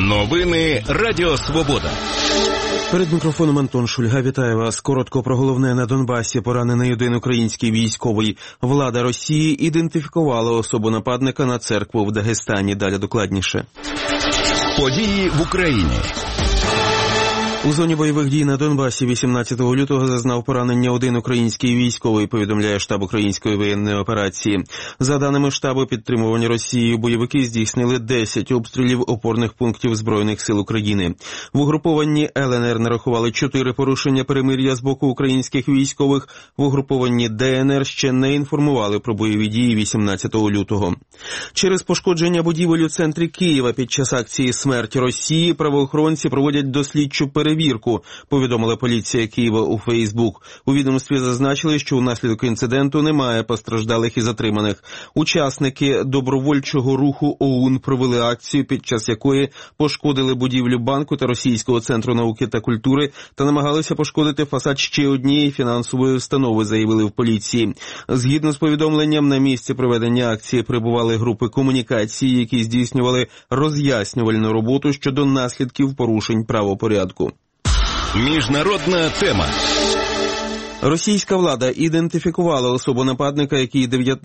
Новини Радіо Свобода. Перед мікрофоном Антон Шульга. Вітаю вас. Коротко про головне. На Донбасі поранений один український військовий. Влада Росії ідентифікувала особу нападника на церкву в Дагестані. Далі докладніше. Події в Україні. У зоні бойових дій на Донбасі 18 лютого зазнав поранення один український військовий, повідомляє штаб української воєнної операції. За даними штабу, підтримувані Росією бойовики здійснили 10 обстрілів опорних пунктів Збройних сил України. В угрупованні ЛНР нарахували 4 порушення перемир'я з боку українських військових. В угрупованні ДНР ще не інформували про бойові дії 18 лютого. Через пошкодження будівель у центрі Києва під час акції «Смерть Росії» правоохоронці проводять дослідчу перевірку, повідомила поліція Києва у Фейсбук. У відомстві зазначили, що внаслідок інциденту немає постраждалих і затриманих. Учасники добровольчого руху ОУН провели акцію, під час якої пошкодили будівлю банку та Російського центру науки та культури та намагалися пошкодити фасад ще однієї фінансової установи, заявили в поліції. Згідно з повідомленням, на місці проведення акції прибували групи комунікації, які здійснювали роз'яснювальну роботу щодо наслідків порушень правопорядку. Міжнародна тема. Російська влада ідентифікувала особу нападника, який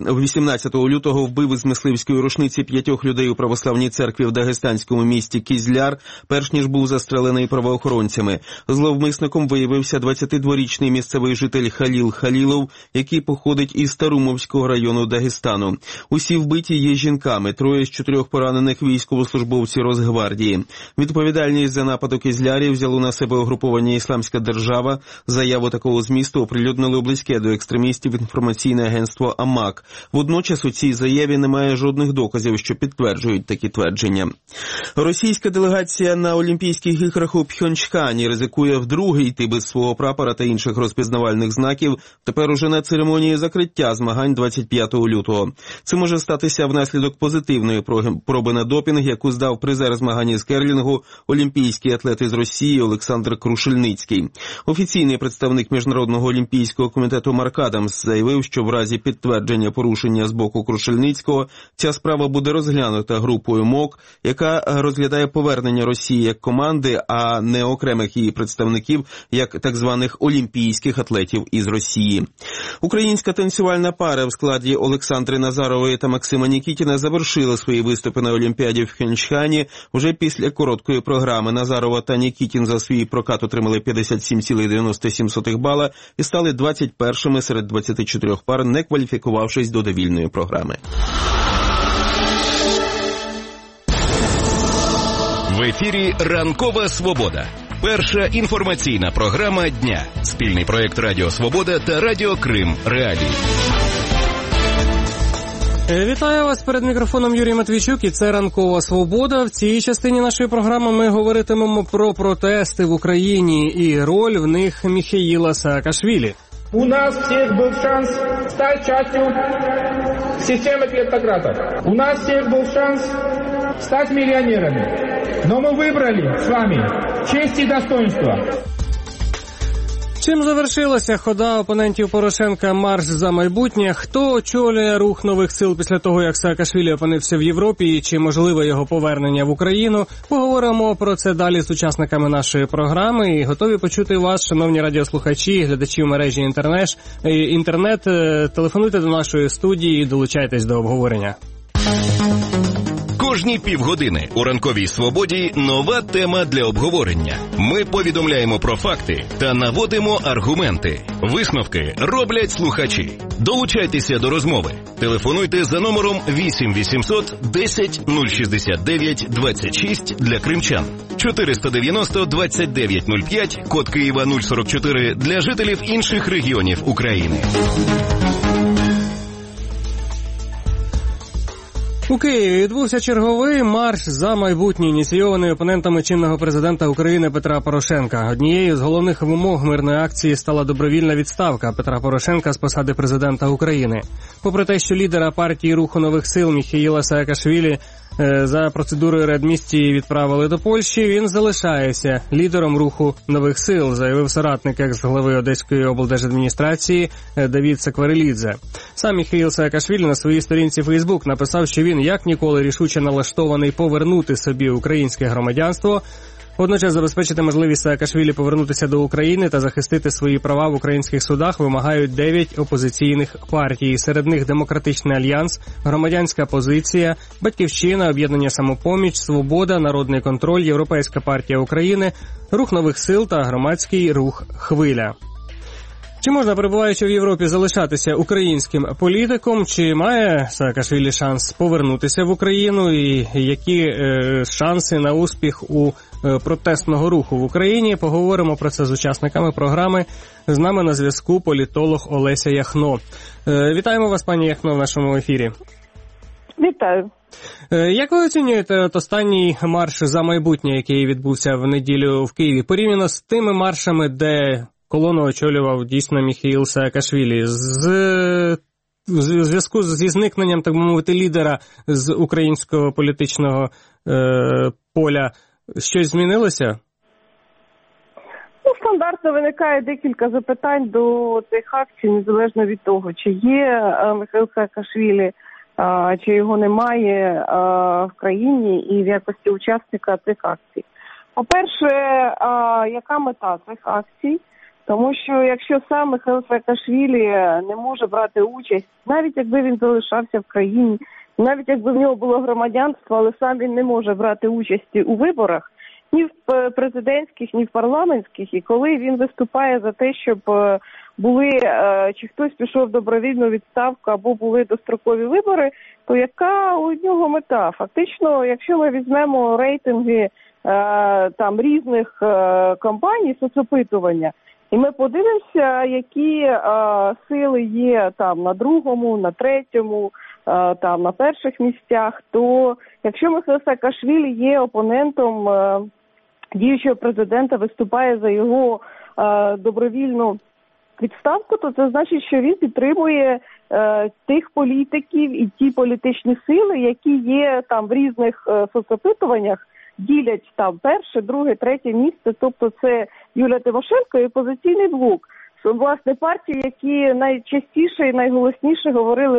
18 лютого вбив із мисливської рушниці 5 людей у православній церкві в дагестанському місті Кізляр, перш ніж був застрелений правоохоронцями. Зловмисником виявився 22-річний місцевий житель Халіл Халілов, який походить із Тарумовського району Дагестану. Усі вбиті є жінками, 3 з 4 поранених військовослужбовці Росгвардії. Відповідальність за напад у Кізлярі взяло на себе угруповання «Ісламська держава». Заяву такого змісту оприлюднили близьке до екстремістів інформаційне агентство АМАК. Водночас у цій заяві немає жодних доказів, що підтверджують такі твердження. Російська делегація на Олімпійських іграх у Пхьончхані ризикує вдруге йти без свого прапора та інших розпізнавальних знаків, тепер уже на церемонії закриття змагань 25 лютого. Це може статися внаслідок позитивної проби на допінг, яку здав призер змагань із керлінгу, олімпійський атлет із Росії Олександр Крушельницький. Офіційний представник Міжнародного Олімпійського комітету Марк Адамс заявив, що в разі підтвердження порушення з боку Крушельницького ця справа буде розглянута групою МОК, яка розглядає повернення Росії як команди, а не окремих її представників, як так званих олімпійських атлетів із Росії. Українська танцювальна пара в складі Олександри Назарової та Максима Нікітіна завершила свої виступи на Олімпіаді в Пхьончхані вже після короткої програми. Назарова та Нікітін за свій прокат отримали 57,97 бала і стали 21-ми серед 24 пар, не кваліфікувавшись до довільної програми. В ефірі «Ранкова Свобода». Перша інформаційна програма дня. Спільний проєкт Радіо Свобода та Радіо Крим Реалії. Вітаю вас, перед мікрофоном Юрій Матвійчук, і це «Ранкова Свобода». В цій частині нашої програми ми говоритимемо про протести в Україні і роль в них Міхеїла Саакашвілі. У нас всех был шанс стать частью системы клептократов. У нас всех был шанс стать миллионерами. Но мы выбрали с вами честь и достоинство. Чим завершилася хода опонентів Порошенка «Марш за майбутнє»? Хто очолює рух нових сил після того, як Саакашвілі опинився в Європі, і чи можливе його повернення в Україну? Поговоримо про це далі з учасниками нашої програми і готові почути вас, шановні радіослухачі, глядачі в мережі інтернет. Телефонуйте до нашої студії і долучайтесь до обговорення. Кожні півгодини у «Ранковій Свободі» нова тема для обговорення. Ми повідомляємо про факти та наводимо аргументи. Висновки роблять слухачі. Долучайтеся до розмови. Телефонуйте за номером 8 800 10 069 26 для кримчан. 490 29 05, код Києва 044 для жителів інших регіонів України. У Києві відбувся черговий марш за майбутнє, ініційований опонентами чинного президента України Петра Порошенка. Однією з головних вимог мирної акції стала добровільна відставка Петра Порошенка з посади президента України. Попри те, що лідера партії Руху нових сил Міхеїла Саакашвілі за процедурою реадмісії відправили до Польщі, він залишається лідером руху нових сил, заявив соратник екс-глави Одеської облдержадміністрації Давід Сакварелідзе. Сам Міхеїл Саакашвілі на своїй сторінці Фейсбук написав, що він як ніколи рішуче налаштований повернути собі українське громадянство, водночас забезпечити можливість Саакашвілі повернутися до України та захистити свої права в українських судах вимагають 9 опозиційних партій. Серед них Демократичний альянс, Громадянська позиція, Батьківщина, Об'єднання Самопоміч, Свобода, Народний контроль, Європейська партія України, Рух нових сил та громадський рух «Хвиля». Чи можна, перебуваючи в Європі, залишатися українським політиком? Чи має Саакашвілі шанс повернутися в Україну? І які шанси на успіх у протестного руху в Україні? Поговоримо про це з учасниками програми. З нами на зв'язку політолог Олеся Яхно. Вітаємо вас, пані Яхно, в нашому ефірі. Вітаю. Як ви оцінюєте останній марш «За майбутнє», який відбувся в неділю в Києві, порівняно з тими маршами, де колону очолював дійсно Міхеїл Саакашвілі? У зв'язку зі зникненням, так би мовити, лідера з українського політичного поля щось змінилося? Стандартно виникає декілька запитань до цих акцій, незалежно від того, чи є Міхеїл Саакашвілі, чи його немає в країні і в якості учасника цих акцій. По-перше, яка мета цих акцій? Тому що якщо сам Міхеїл Саакашвілі не може брати участь, навіть якби він залишався в країні, навіть якби в нього було громадянство, але сам він не може брати участі у виборах, ні в президентських, ні в парламентських, і коли він виступає за те, щоб були, чи хтось пішов в добровільну відставку або були дострокові вибори, то яка у нього мета? Фактично, якщо ми візьмемо рейтинги там різних компаній соцопитування, і ми подивимося, які сили є там на другому, на третьому, там на перших місцях, то якщо Міхеїл Саакашвілі є опонентом діючого президента, виступає за його добровільну відставку, то це значить, що він підтримує тих політиків і ті політичні сили, які є там в різних соцопитуваннях, ділять там перше, друге, третє місце, тобто це Юлія Тимошенко і «Опозиційний блок». Власне, партії, які найчастіше і найголосніше говорили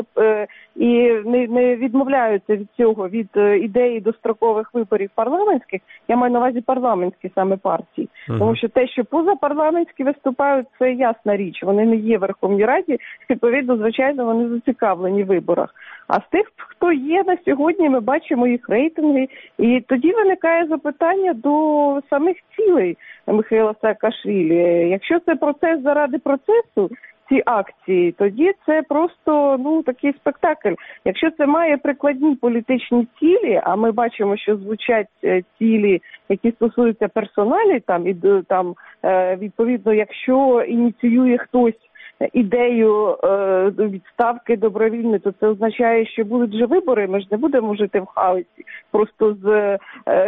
і не відмовляються від цього, від ідеї дострокових виборів парламентських, я маю на увазі парламентські саме партії. Тому що те, що позапарламентські виступають, це ясна річ. Вони не є в Верховній Раді, відповідно, звичайно, вони зацікавлені в виборах. А з тих, хто є на сьогодні, ми бачимо їх рейтинги. І тоді виникає запитання до самих цілей Міхеїла Саакашвілі. Якщо це процес заради процесу, ці акції, тоді це просто такий спектакль. Якщо це має прикладні політичні цілі, а ми бачимо, що звучать цілі, які стосуються персоналі, відповідно, якщо ініціює хтось ідею відставки добровільної, то це означає, що будуть вже вибори, ми ж не будемо жити в хаосі. Просто з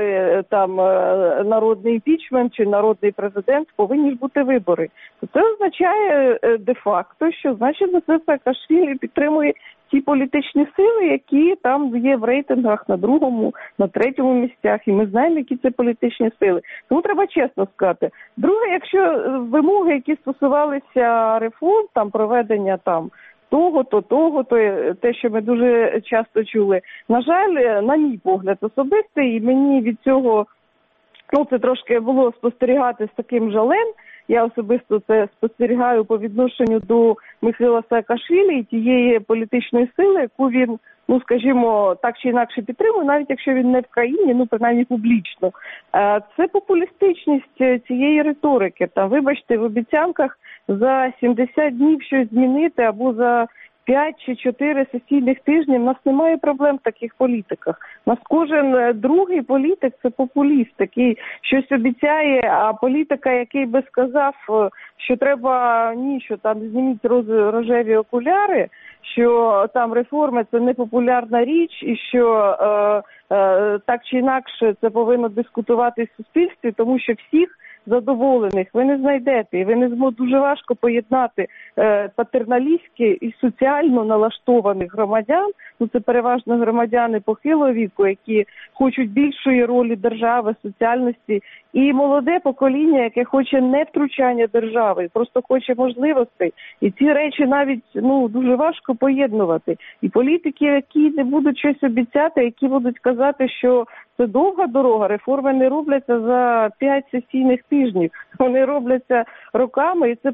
народний імпічмент чи народний президент повинні ж бути вибори. То це означає де-факто, що значить Міхеїл Саакашвілі підтримує ті політичні сили, які там є в рейтингах на другому, на третьому місцях, і ми знаємо, які це політичні сили. Тому треба чесно сказати. Друге, якщо вимоги, які стосувалися реформ, там проведення того-то, те, що ми дуже часто чули, на жаль, на мій погляд особистий, і мені від цього, це трошки було спостерігати з таким жалем. Я особисто це спостерігаю по відношенню до Міхеїла Саакашвілі і тієї політичної сили, яку він, скажімо, так чи інакше підтримує, навіть якщо він не в країні, принаймні публічно. Це популістичність цієї риторики. Вибачте, в обіцянках за 70 днів щось змінити або за 5 чи 4 сесійних тижні, в нас немає проблем в таких політиках. У нас кожен другий політик – це популіст, який щось обіцяє, а політика, який би сказав, що треба, що там зніміть рожеві окуляри, що там реформи – це непопулярна річ, і що так чи інакше це повинно дискутувати в суспільстві, тому що всіх задоволених ви не знайдете. І ви не зможете, дуже важко поєднати патерналістські і соціально налаштованих громадян. Ну, це переважно громадяни похилого віку, які хочуть більшої ролі держави, соціальності, і молоде покоління, яке хоче не втручання держави, просто хоче можливостей. І ці речі навіть дуже важко поєднувати. І політики, які не будуть щось обіцяти, які будуть казати, що це довга дорога, реформи не робляться за 5 сесійних тижнів. Вони робляться роками, і це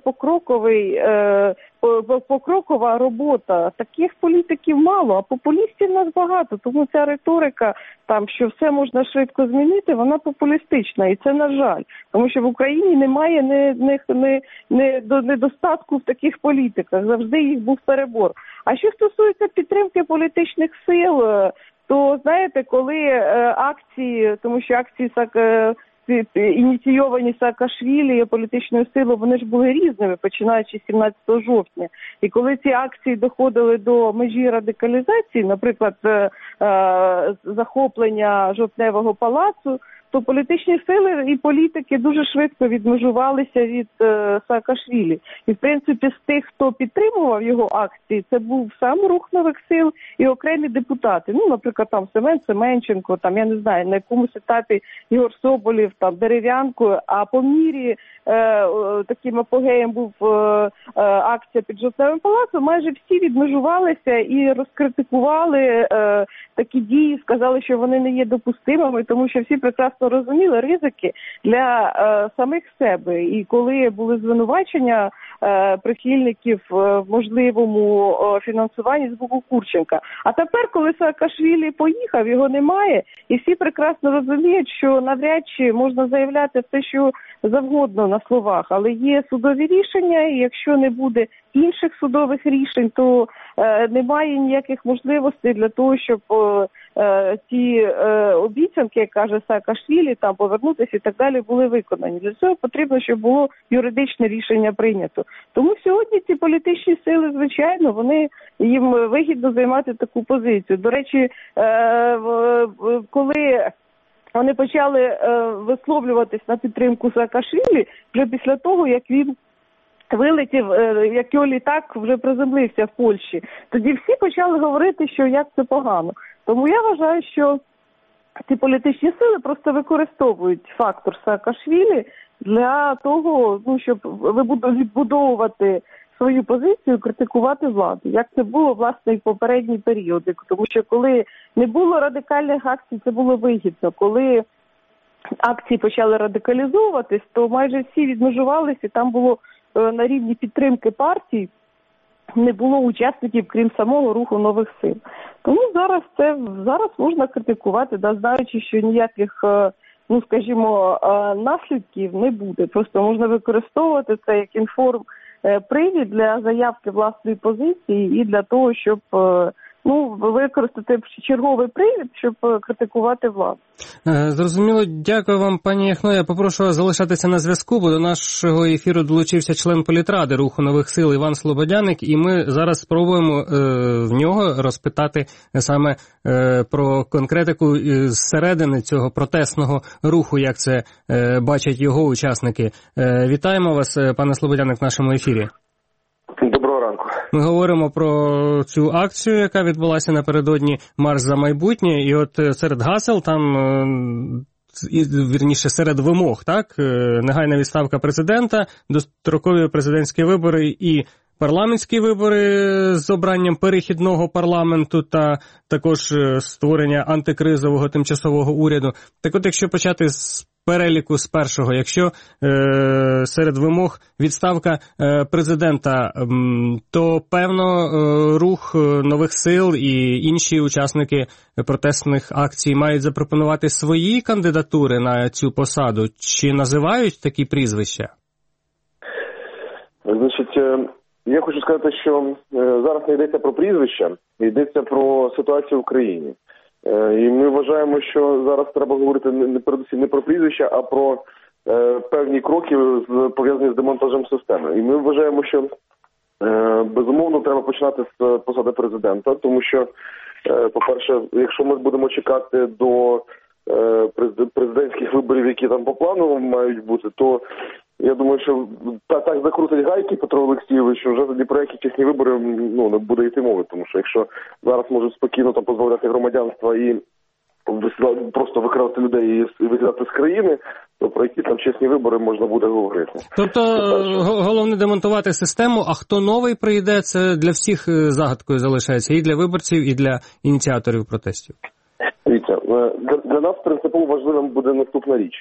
покрокова робота. Таких політиків мало, а популістів нас багато. Тому ця риторика, що все можна швидко змінити, вона популістична. І це, на жаль. Тому що в Україні немає недостатку в таких політиках. Завжди їх був перебор. А що стосується підтримки політичних сил, то, знаєте, коли акції, тому що акції ініційовані Саакашвілі політичною силою, вони ж були різними, починаючи з 17 жовтня. І коли ці акції доходили до межі радикалізації, наприклад, захоплення Жовтневого палацу, то політичні сили і політики дуже швидко відмежувалися від Саакашвілі. І, в принципі, з тих, хто підтримував його акції, це був сам Рух нових сил і окремі депутати. Наприклад, Семен Семенченко, я не знаю, на якомусь етапі Ігор Соболєв, Дерев'янко, а по мірі таким апогеєм був акція під Жовтневим палацом, майже всі відмежувалися і розкритикували такі дії, сказали, що вони не є допустимими, тому що всі прекрасно розуміли ризики для самих себе. І коли були звинувачення прихильників в можливому фінансуванні з боку Курченка. А тепер, коли Саакашвілі поїхав, його немає, і всі прекрасно розуміють, що навряд чи можна заявляти все, що завгодно на словах, але є судові рішення, і якщо не буде інших судових рішень, то немає ніяких можливостей для того, щоб ті обіцянки, як каже Саакашвілі, повернутися і так далі, були виконані. Для цього потрібно, щоб було юридичне рішення прийнято. Тому сьогодні ці політичні сили, звичайно, їм вигідно займати таку позицію. До речі, коли вони почали висловлюватись на підтримку Саакашвілі, вже після того, як він вилетів, як його літак вже приземлився в Польщі, тоді всі почали говорити, що як це погано. Тому я вважаю, що ці політичні сили просто використовують фактор Саакашвілі для того, щоб відбудовувати свою позицію, критикувати владу, як це було, власне, і в попередні періоди. Тому що коли не було радикальних акцій, це було вигідно. Коли акції почали радикалізовуватись, то майже всі відмежувалися, і там було на рівні підтримки партій, не було учасників, крім самого Руху нових сил. Тому зараз можна критикувати, знаючи, що ніяких, наслідків не буде. Просто можна використовувати це як привід для заявки власної позиції і для того, щоб використати черговий привід, щоб критикувати владу. Зрозуміло. Дякую вам, пані Яхно. Я попрошу вас залишатися на зв'язку, бо до нашого ефіру долучився член політради Руху нових сил Іван Слободяник, і ми зараз спробуємо в нього розпитати саме про конкретику зсередини цього протестного руху, як це бачать його учасники. Вітаємо вас, пане Слободяник, в нашому ефірі. Доброго ранку. Ми говоримо про цю акцію, яка відбулася напередодні «Марш за майбутнє», і от серед гасел серед вимог, негайна відставка президента, дострокові президентські вибори і парламентські вибори з обранням перехідного парламенту та також створення антикризового тимчасового уряду. Так от, якщо почати з переліку з першого, якщо серед вимог відставка президента, то, певно, Рух нових сил і інші учасники протестних акцій мають запропонувати свої кандидатури на цю посаду. Чи називають такі прізвища? Я хочу сказати, що зараз не йдеться про прізвища, йдеться про ситуацію в Україні. І ми вважаємо, що зараз треба говорити не про прізвища, а про певні кроки, пов'язані з демонтажем системи. І ми вважаємо, що безумовно треба починати з посади президента, тому що, по-перше, якщо ми будемо чекати до президентських виборів, які там по плану мають бути, то я думаю, що так закрутить гайки Петро Олексійович, що вже тоді про які чесні вибори не буде йти мови. Тому що якщо зараз можуть спокійно там позбавляти громадянства і просто викрадати людей і викидати з країни, то про які там чесні вибори можна буде говорити. Тобто головне демонтувати систему, а хто новий прийде, це для всіх загадкою залишається, і для виборців, і для ініціаторів протестів. Дивіться, для нас принципово важливим буде наступна річ.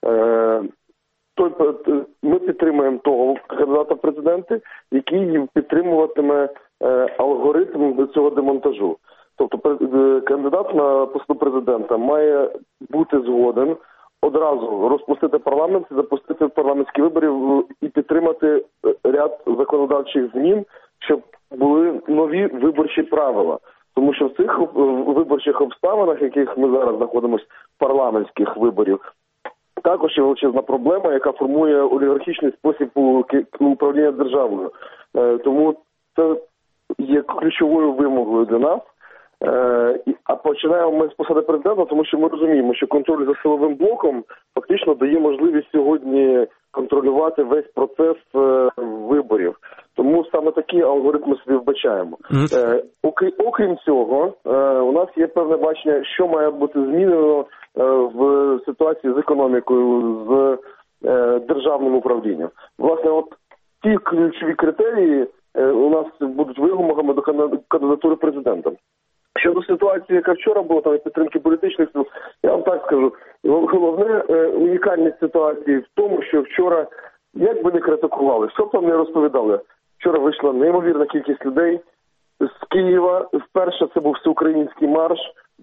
Ми підтримуємо того кандидата в президенти, який підтримуватиме алгоритм цього демонтажу. Тобто кандидат на пост президента має бути згоден одразу розпустити парламент, запустити парламентські вибори і підтримати ряд законодавчих змін, щоб були нові виборчі правила. Тому що в цих виборчих обставинах, яких ми зараз знаходимося, парламентських виборів, також є величезна проблема, яка формує олігархічний спосіб управління державою. Тому це є ключовою вимогою для нас. А починаємо ми з посади президента, тому що ми розуміємо, що контроль за силовим блоком фактично дає можливість сьогодні контролювати весь процес виборів. Тому саме такі алгоритми собі вбачаємо. Окрім цього, у нас є певне бачення, що має бути змінено в ситуації з економікою, з державним управлінням. Власне, от ті ключові критерії у нас будуть вимогами до кандидатури президента. Щодо ситуації, яка вчора була, там підтримки політичних сил, я вам так скажу, головне унікальність ситуації в тому, що вчора, як би не критикували, що б там не розповідали, вчора вийшла неймовірна кількість людей з Києва, вперше це був всеукраїнський марш,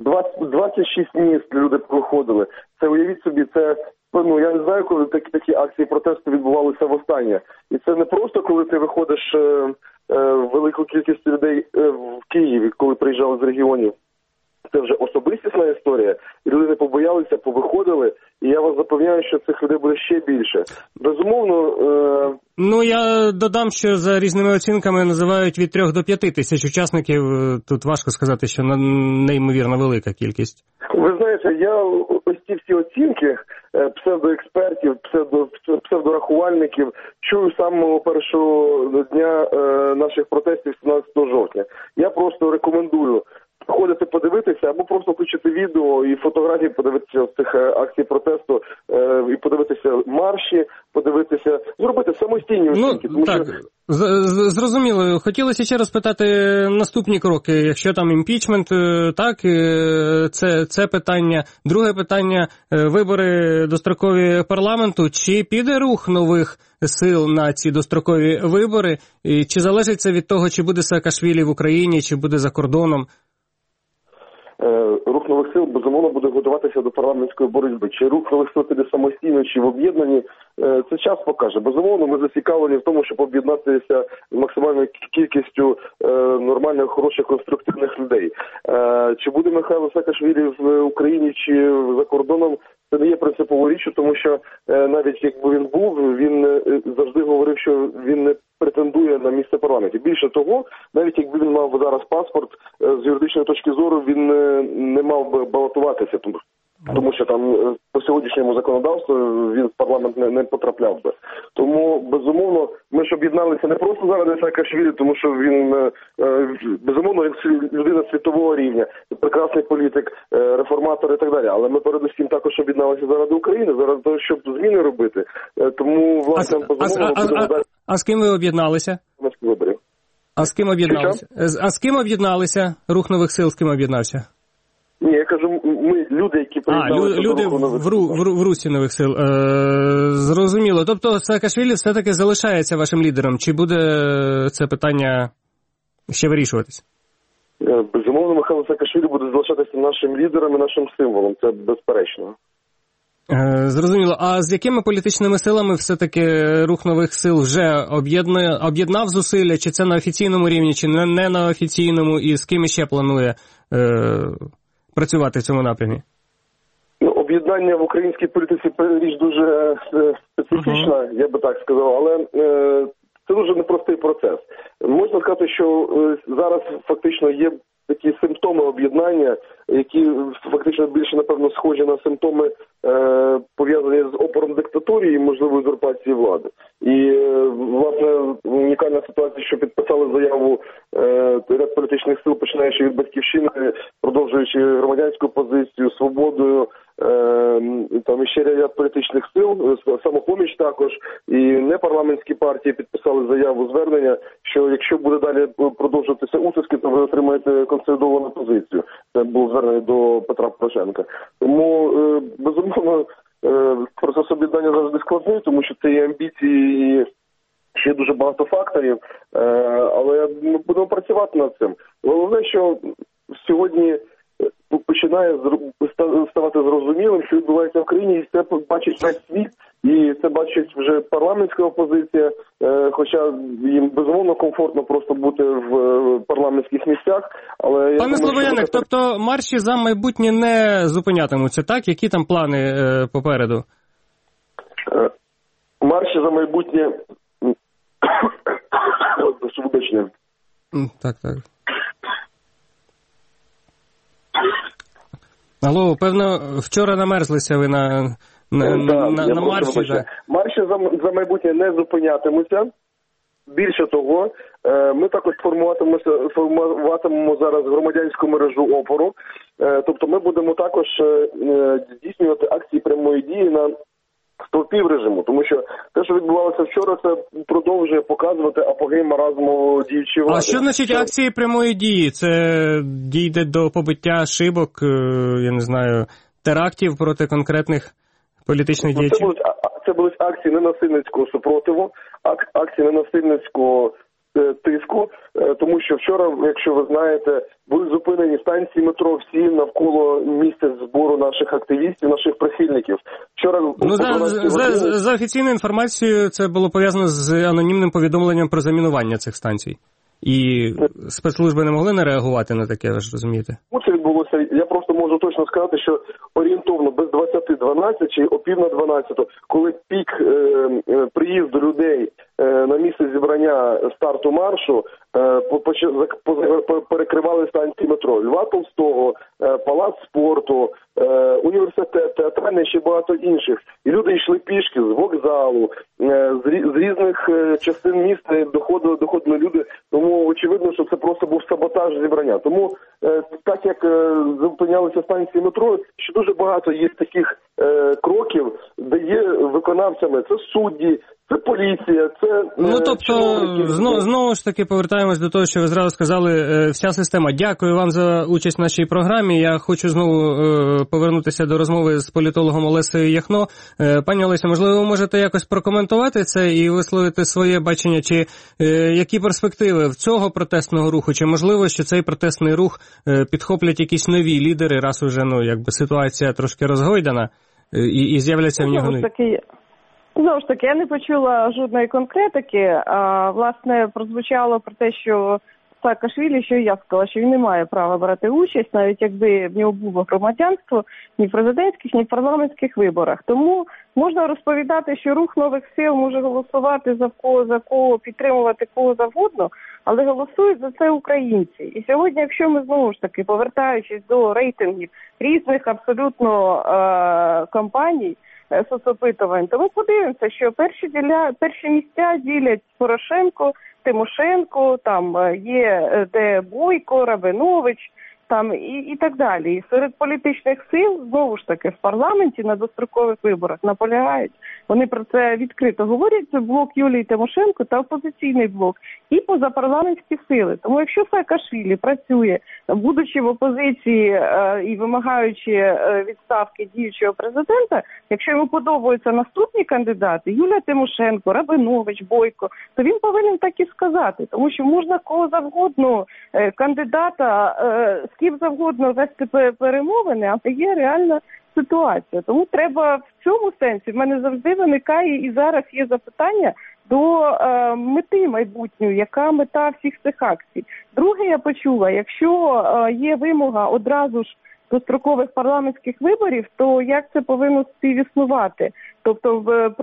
26 міст люди проходили. Це, уявіть собі, це, я не знаю, коли такі акції протесту відбувалися востаннє. І це не просто, коли ти виходиш велику кількість людей в Києві, коли приїжджали з регіонів. Це вже особистісна історія, і люди не побоялися, повиходили, і я вас запевняю, що цих людей буде ще більше. Безумовно... я додам, що за різними оцінками називають від 3 до 5 тисяч учасників. Тут важко сказати, що неймовірно велика кількість. Ви знаєте, я ось ці всі оцінки псевдоекспертів, псевдорахувальників чую з самого першого дня наших протестів 17 жовтня. Я просто рекомендую ходити подивитися, або просто включити відео і фотографії, подивитися з цих акцій протесту, і подивитися марші, подивитися, зробити самостійні оцінки. Так, зрозуміло. Хотілося ще розпитати наступні кроки. Якщо там імпічмент, так, це питання. Друге питання – вибори дострокові парламенту. Чи піде рух нових сил на ці дострокові вибори? І чи залежить це від того, чи буде Саакашвілі в Україні, чи буде за кордоном? Рух нових сил, безумовно, буде готуватися до парламентської боротьби. Чи рух нових сил піде самостійно, чи в об'єднанні, це час покаже. Безумовно, ми зацікавлені в тому, щоб об'єднатися з максимальною кількістю нормальних, хороших, конструктивних людей. Чи буде Михайло Саакашвілі в Україні, чи за кордоном, це не є принциповою річчю, тому що навіть якби він був, він завжди говорив, що він не претендує на місце в парламенті. Більше того, навіть якби він мав зараз паспорт, з юридичної точки зору він не мав би балотуватися, тому що там по сьогоднішньому законодавству він в парламент не потрапляв би. Тому, безумовно, ми ж об'єдналися не просто заради Саакашвілі, тому що він, безумовно, людина світового рівня, прекрасний політик, реформатор і так далі. Але ми передусім також об'єдналися заради України, заради того, щоб зміни робити. Тому, власне, безумовно, будемо далі. А з ким ви об'єдналися? А з ким об'єдналися? А з ким об'єдналися? Рух нових сил з ким об'єднався? Ні, я кажу, ми люди, які приєдналися люди в русі нових сил. Зрозуміло. Тобто Саакашвілі все-таки залишається вашим лідером? Чи буде це питання ще вирішуватись? Безумовно, Михайло Саакашвілі буде залишатися нашим лідером і нашим символом. Це безперечно. Зрозуміло. А з якими політичними силами все-таки рух нових сил вже об'єднав зусилля? Чи це на офіційному рівні, чи не на офіційному? І з ким ще планує працювати в цьому напрямі? Об'єднання в українській політиці річ дуже специфічна, я би так сказав, але це дуже непростий процес. Можна сказати, що зараз фактично є такі симптоми об'єднання, які фактично більше, напевно, схожі на симптоми, пов'язані з опором диктатурі і можливої узурпації влади. І, власне, унікальна ситуація, що підписали заяву ряд політичних сил, починаючи від Батьківщини, продовжуючи громадянську позицію, Свободою, там іще ряд політичних сил, Самопоміч також, і непарламентські партії підписали заяву звернення, що якщо буде далі продовжуватися утиски, то ви отримаєте консолідовану позицію. Це було звернення до Петра Порошенка. Тому, безумовно, процес об'єднання завжди складний, тому що це є амбіції і ще дуже багато факторів, але ми будемо працювати над цим. Головне, що сьогодні починає ставати зрозумілим, що відбувається в країні, і це бачить весь світ, і це бачить вже парламентська опозиція, хоча їм безумовно комфортно просто бути в парламентських місцях. Але пане Слободяник, тобто марші за майбутнє не зупинятимуться, так? Які там плани попереду? Марші за майбутнє... Так. Алло, певно, вчора намерзлися ви на марші. Марші за майбутнє не зупинятимуться. Більше того, ми також формуватимемо зараз громадянську мережу опору. Тобто ми будемо також здійснювати акції прямої дії на стовпів режиму, тому що те, що відбувалося вчора, це продовжує показувати апогей маразму діючої влади. А що значить акції прямої дії? Це дійде до побиття шибок, я не знаю, терактів проти конкретних політичних діячів? Це будуть акції ненасильницького супротиву, акції ненасильницького тиску, тому що вчора, якщо ви знаєте, були зупинені станції метро всі навколо місця збору наших активістів, наших прихильників. Вчора за офіційною інформацією це було пов'язано з анонімним повідомленням про замінування цих станцій. І спецслужби не могли не реагувати на таке, ви ж розумієте? Це відбулося, я просто можу точно сказати, що орієнтовно без 20:12 чи о 11:50, коли пік приїзду людей на місце зібрання старту маршу, перекривали станції метро Льва Толстого, Палац спорту, університет, театральний, ще багато інших. І люди йшли пішки з вокзалу, з різних частин міста доходили люди. Тому очевидно, що це просто був саботаж зібрання. Тому так як зупинялися станції метро, ще дуже багато є таких кроків, де є виконавцями. Це судді, це поліція, це... тобто, знову ж таки повертаємось до того, що ви зразу сказали, вся система. Дякую вам за участь в нашій програмі. Я хочу знову повернутися до розмови з політологом Олесею Яхно. Пані Олесю, можливо, ви можете якось прокоментувати це і висловити своє бачення, чи які перспективи в цього протестного руху, чи можливо, що цей протестний рух підхоплять якісь нові лідери, раз уже, ситуація трошки розгойдана, і з'являться в нього нові? Знову ж таки, я не почула жодної конкретики. Власне, прозвучало про те, що Саакашвілі, що я сказала, що він не має права брати участь, навіть якби в нього було громадянство ні в президентських, ні в парламентських виборах. Тому можна розповідати, що рух нових сил може голосувати за кого, підтримувати кого завгодно, але голосують за це українці. І сьогодні, якщо ми знову ж таки, повертаючись до рейтингів різних абсолютно кампаній, соцопитувань, то ми подивимося, що перші місця ділять Порошенко, Тимошенко, там є де Бойко, Рабинович, там і так далі. І серед політичних сил, знову ж таки, в парламенті на дострокових виборах наполягають. Вони про це відкрито говорять. Це блок Юлії Тимошенко та опозиційний блок. І позапарламентські сили. Тому якщо Саакашвілі працює, будучи в опозиції і вимагаючи відставки діючого президента, якщо йому подобаються наступні кандидати, Юлія Тимошенко, Рабинович, Бойко, то він повинен так і сказати. Тому що можна кого завгодно, кандидата, з ким завгодно вести перемовини, а є реальна ситуація. Тому треба в цьому сенсі, в мене завжди виникає і зараз є запитання до мети майбутньої, яка мета всіх цих акцій. Друге, я почула, якщо є вимога одразу ж дострокових парламентських виборів, то як це повинно співіснувати? Тобто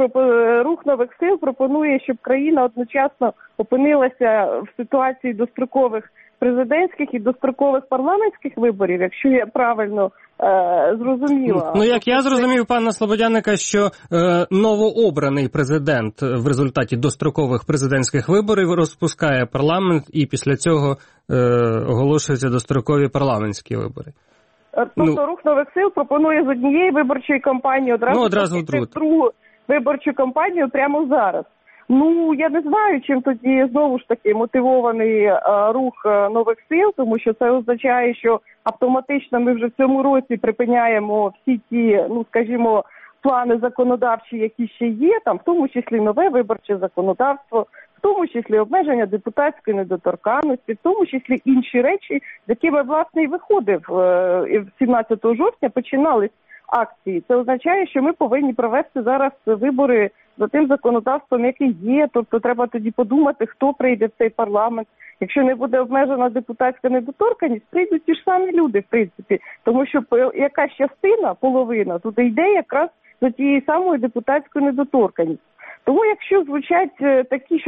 рух нових сил пропонує, щоб країна одночасно опинилася в ситуації дострокових президентських і дострокових парламентських виборів, якщо я правильно зрозуміла. Ну, як я зрозумів пана Слободяника, що новообраний президент в результаті дострокових президентських виборів розпускає парламент і після цього оголошуються дострокові парламентські вибори. Тобто Рух нових сил пропонує з однієї виборчої кампанії одразу другу виборчу кампанію прямо зараз. Ну, я не знаю, чим тоді знову ж таки мотивований рух нових сил, тому що це означає, що автоматично ми вже в цьому році припиняємо всі ті, ну, скажімо, плани законодавчі, які ще є, там, в тому числі нове виборче законодавство, в тому числі обмеження депутатської недоторканності, в тому числі інші речі, з якими, власне, і виходив 17 жовтня, починались акції. Це означає, що ми повинні провести зараз вибори за тим законодавством, яке є. Тобто треба тоді подумати, хто прийде в цей парламент. Якщо не буде обмежена депутатська недоторканність, прийдуть ті ж самі люди, в принципі. Тому що якась частина, половина, туди йде якраз за тією самою депутатською недоторканістю. Тому якщо звучать такі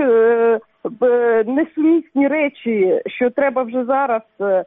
несумісні речі, що треба вже зараз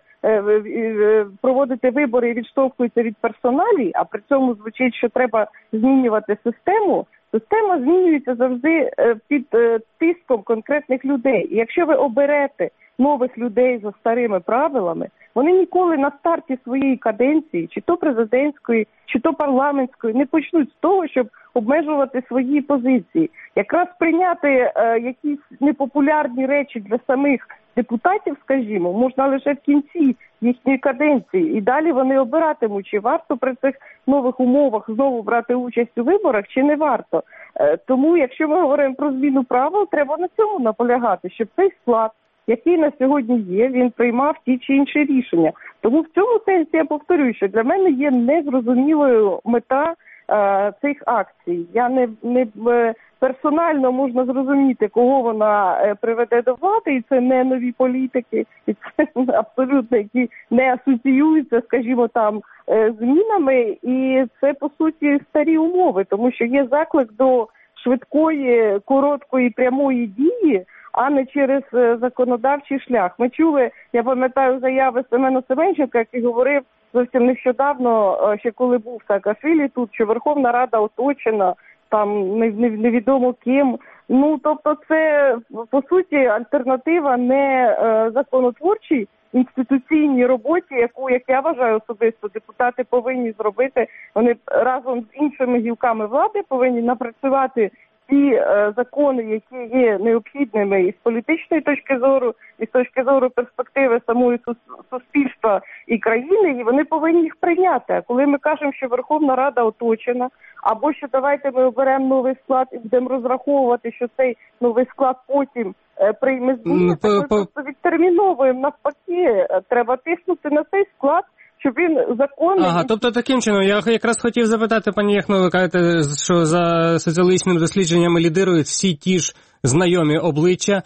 проводити вибори і відштовхуються від персоналій, а при цьому звучить, що треба змінювати систему, система змінюється завжди під тиском конкретних людей. І якщо ви оберете нових людей за старими правилами, вони ніколи на старті своєї каденції, чи то президентської, чи то парламентської, не почнуть з того, щоб обмежувати свої позиції. Якраз прийняти якісь непопулярні речі для самих депутатів, скажімо, можна лише в кінці їхньої каденції. І далі вони обиратимуть, чи варто при цих нових умовах знову брати участь у виборах, чи не варто. Тому, якщо ми говоримо про зміну правил, треба на цьому наполягати, щоб цей склад, який на сьогодні є, він приймав ті чи інші рішення. Тому в цьому сенсі я повторюю, що для мене є незрозумілою мета цих акцій. Я не персонально можна зрозуміти, кого вона приведе до влади, і це не нові політики, і це абсолютно, які не асоціюються, скажімо, там, змінами, і це, по суті, старі умови, тому що є заклик до швидкої, короткої, прямої дії, а не через законодавчий шлях. Ми чули, я пам'ятаю заяви Семена Семенченка, який говорив зовсім нещодавно, ще коли був Саакашвілі тут, що Верховна Рада оточена, там невідомо ким. Ну, тобто це, по суті, альтернатива не законотворчій інституційній роботі, яку, як я вважаю особисто, депутати повинні зробити. Вони разом з іншими гілками влади повинні напрацювати ті закони, які є необхідними і з політичної точки зору, і з точки зору перспективи самої суспільства і країни, і вони повинні їх прийняти. А коли ми кажемо, що Верховна Рада оточена, або що давайте ми оберемо новий склад і будемо розраховувати, що цей новий склад потім прийме зміни, то ми просто відтерміновуємо. Навпаки, треба тиснути на цей склад, щоб він законний. Ага, тобто таким чином, я якраз хотів запитати, пані Яхно, ви кажете, що за соціологічними дослідженнями лідирують всі ті ж знайомі обличчя,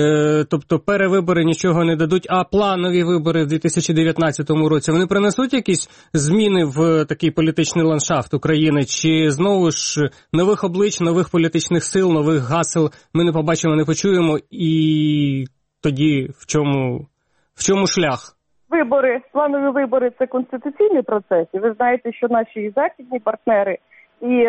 тобто перевибори нічого не дадуть, а планові вибори в 2019 році, вони принесуть якісь зміни в такий політичний ландшафт України, чи знову ж нових облич, нових політичних сил, нових гасел ми не побачимо, не почуємо, і тоді в чому шлях? Вибори, планові вибори – це конституційний процес. І ви знаєте, що наші західні партнери і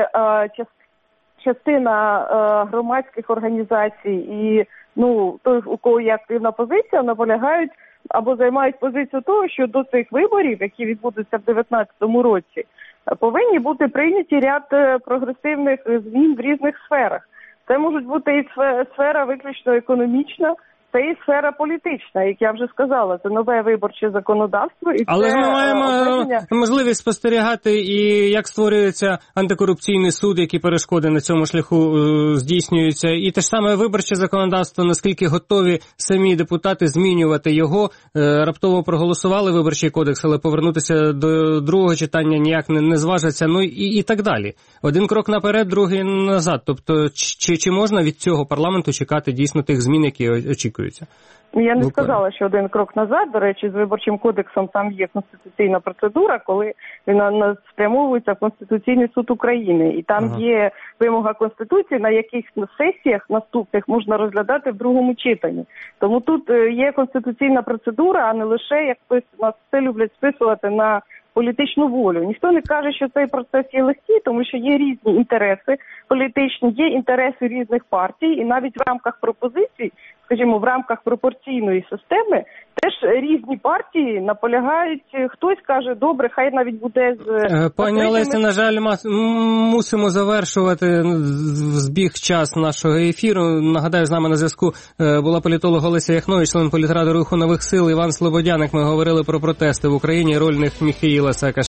частина громадських організацій і той, у кого є активна позиція, наполягають або займають позицію того, що до цих виборів, які відбудуться в 2019 році, повинні бути прийняті ряд прогресивних змін в різних сферах. Це можуть бути і сфера виключно економічна, це і сфера політична, як я вже сказала, це нове виборче законодавство. І але це ми маємо можливість спостерігати і як створюється антикорупційний суд, які перешкоди на цьому шляху здійснюються, і те ж саме виборче законодавство, наскільки готові самі депутати змінювати його. Раптово проголосували виборчий кодекс, але повернутися до другого читання ніяк не зважаться, ну і так далі. Один крок наперед, другий назад. Тобто, чи можна від цього парламенту чекати дійсно тих змін, які очікують? очікується. Я не сказала, що один крок назад. До речі, з Виборчим кодексом там є конституційна процедура, коли він спрямовується в Конституційний суд України. І там є вимога Конституції, на яких сесіях наступних можна розглядати в другому читанні. Тому тут є конституційна процедура, а не лише, як нас все люблять списувати на політичну волю. Ніхто не каже, що цей процес є легкий, тому що є різні інтереси політичні, є інтереси різних партій, і навіть в рамках пропозицій, скажімо, в рамках пропорційної системи, теж різні партії наполягають, хтось каже, добре, хай навіть буде з... Пані Олесі, на жаль, мусимо завершувати, збіг час нашого ефіру. Нагадаю, з нами на зв'язку була політолог Олеся Яхнович, член політради Руху нових сил, Іван Слободяник. Ми говорили про протести в Україні, роль них Міхеїла Саакашвілі.